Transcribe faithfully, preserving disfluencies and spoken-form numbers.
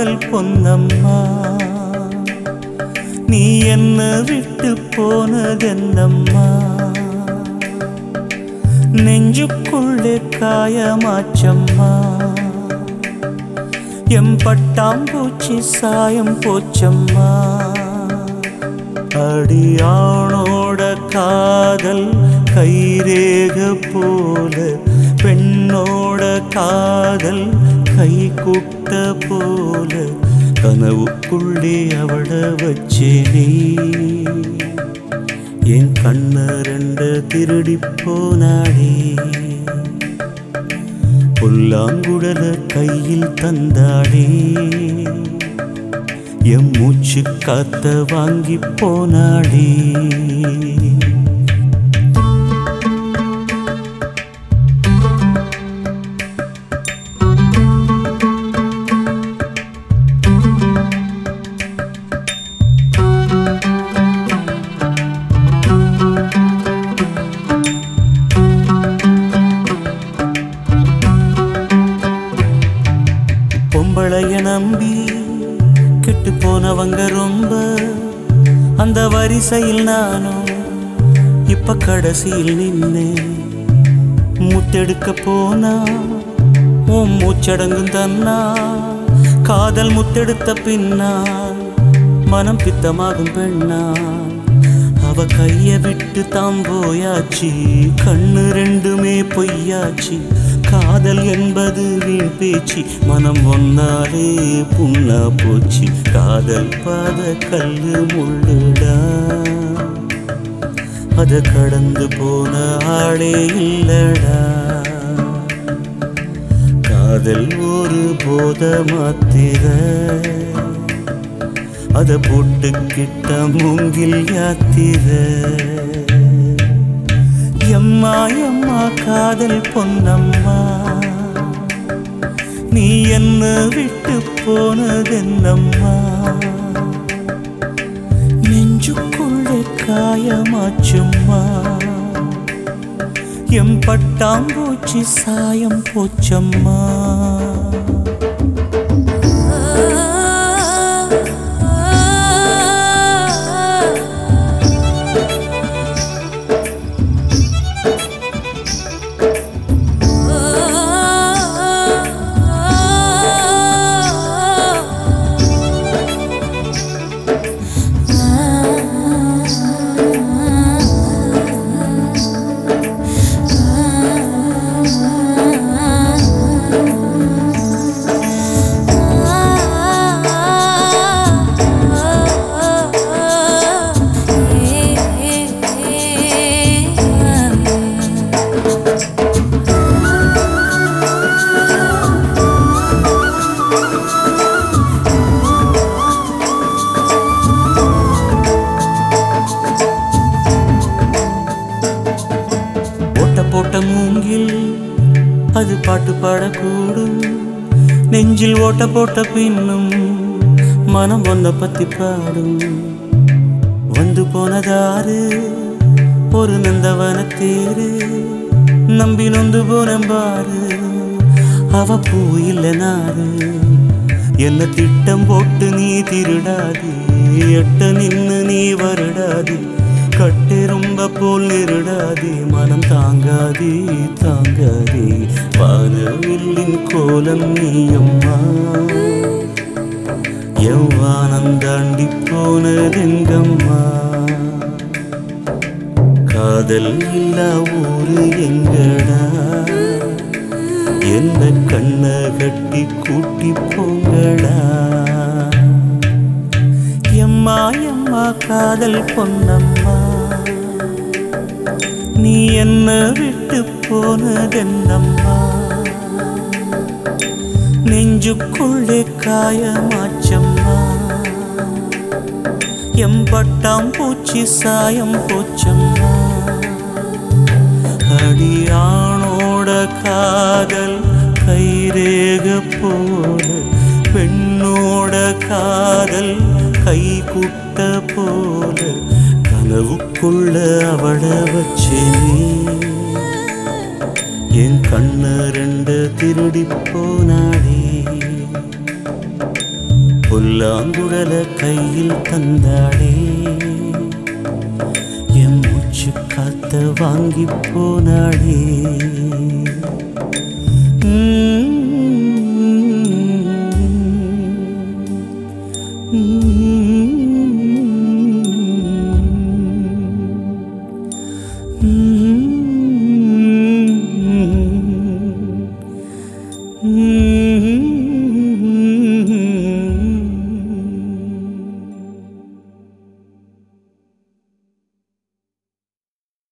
காதல் பொன்னம்மா நீ என்ன விட்டு போனதென்னம்மா நெஞ்சுக்குள்ளே காயமாச்சம்மா எம் பட்டாம்பூச்சி சாயம் போச்சம்மா அடியானோட காதல் கைரேக போல பெண்ணோட காதல் கை குட்ட போல கனவுக்குள்ளே அவள வச்சேனே என் கண்ண ரெண்ட திருடி போனாடே புல்லாங்குழல கையில் தந்தாடே எம் மூச்சு காத்த வாங்கி போனாடே பொம்பளைய நம்பி கெட்டு போனவங்க ரொம்ப அந்த வரிசையில் நானும் இப்ப கடைசியில் நின்று முத்தெடுக்க போனா உன் மூச்சடங்கும் தன்னா காதல் முத்தெடுத்த பின்னால் மனம் பித்தமாகும் பெண்ணா அவ கைய விட்டு தாம் போயாச்சு கண்ணு ரெண்டுமே பொய்யாச்சு காதல் என்பது வீண் பேச்சு மனம் ஒன்னாலே புண்ணா போச்சு காதல் பாத கல்லு முள்ளுடா அத கடந்து போன ஆளே இல்லடா காதல் ஒரு போத மாத்திர அத போட்டுக்கிட்ட மூங்கில் யாத்திர எம்மா எம்மா காதல் பொன்னம்மா நீ என்ன விட்டு போனதென்னம்மா நெஞ்சுக்குள்ளே காயமாச்சும்மா எம் பட்டாம்பூச்சி சாயம் போச்சம்மா போட்ட மூங்கில் அது பாட்டு பாடக்கூடும் நெஞ்சில் ஓட்ட போட்ட பின்னும் மனம் ஒன்ன பத்தி பாடும் வந்து போனதாரு ஒரு நந்தவன தேரு நம்பி நொந்து போனம்பாரு அவ பூ இல்ல நாரு என்ன திட்டம் போட்டு நீ திருடாது எட்ட நின்னு நீ வருடாது கட்டு ரொம்ப போல் நிருடாதே மனம் தாங்காதே தாங்காதே வானவில்லின் கோலம் நீயம்மா எவ்வானம் தாண்டி போனதெங்கம்மா காதல் இல்லா ஊரு எங்கடா என்ன கண்ண கட்டி கூட்டி போங்கடா எம்மா எம்மா காதல் பொன்னம்மா நீ என்ன விட்டு போனதென்னம்மா நெஞ்சுக்குள்ளே காயமாச்சம்மா எம் பட்டாம்பூச்சி சாயம் போச்சம்மா அடியானோட காதல் கைரேக போல பெண்ணோட காதல் கை குட்ட போல கனவுக்குள்ள அவள வச்சேனே என் கண்ண ரெண்ட திருடி போனாடே புல்லாங்குழல கையில் தந்தாளே என் மூச்சு காத்த வாங்கி போனாளே.